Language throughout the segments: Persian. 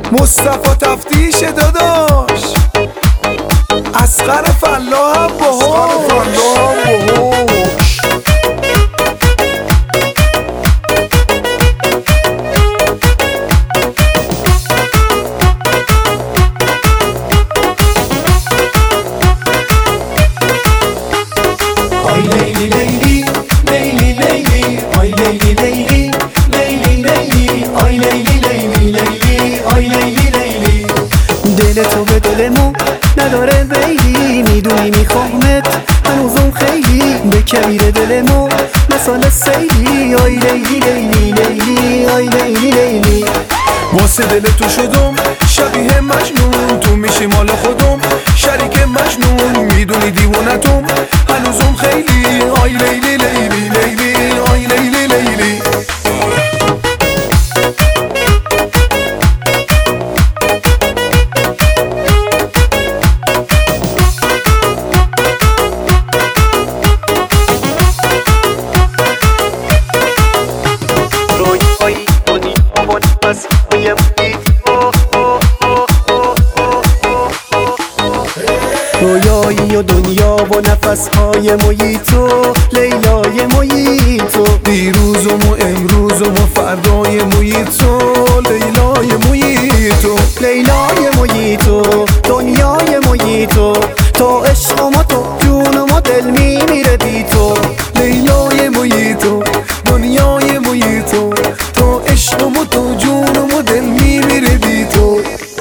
مصطفی تفتیش داداش، اصغر فلاح هم باهاش. دل تو به دل ما نداره بیلی، میدونی میخوامت هنوزم خیلی، به کبیر دل ما مثال سیلی. آی لیلی لیلی لیلی آی لیلی لیلی، واسه دل تو شدم شبیه مجنون، تو میشی مال خودم شریک مجنون، میدونی دیوونتم هنوزم خیلی. آی لیلی لیلی لیلی آی لیلی لیلی. رویایی و دنیا و نفسهای محیطو، لیلای محیطو، دیروزم و امروزم و فردای محیطو، لیلای محیطو، لیلای محیطو، دنیای محیطو، تو عشقم و تو جونم و دل میمیره بی تو. لیلای محیطو، دنیای محیطو، تو عشقم و تو جونم و دل میمیره بی تو.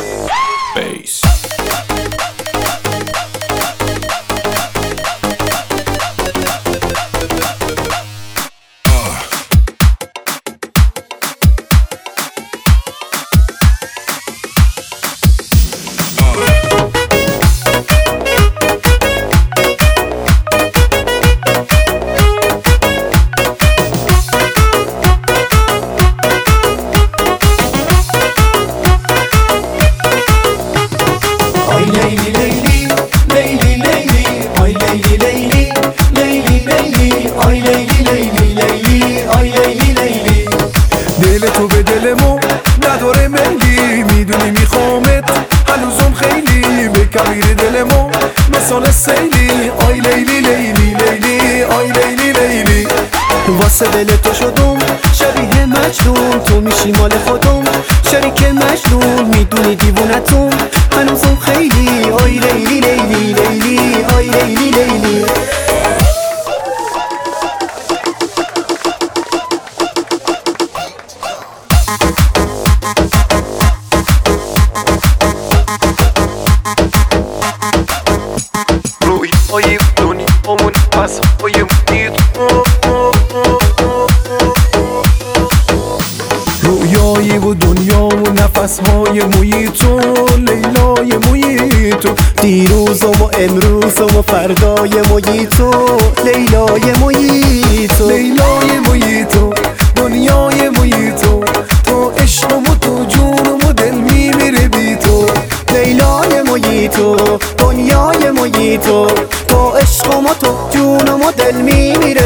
دل تو به دل ما نداره میلی، میدونی میخوامت هنوزم خیلی، به کبیر دل ما مثال سیلی. آی لیلی لیلی لیلی آی لیلی لیلی، واسه دل تو شدم شبیه مجنون، تو میشی مال خودم شریک مجنون، میدونی دیوونتم هنوزم خیلی. آی لیلی لیلی لیلی آی لیلی لیلی. رویای دنیامون نفسهای محیطو، رویای و دنیامون نفسهای محیطو، لیلای محیطو، دیروزم و امروزم و فردای محیطو، لیلای محیطو، لیلای محیطو، دنیای محیطو، تو عشقم و تو جونم و دل میمیره بی تو. لیلای محیطو، دنیای محیطو، تو عشقم و تو جونم و دل میمیره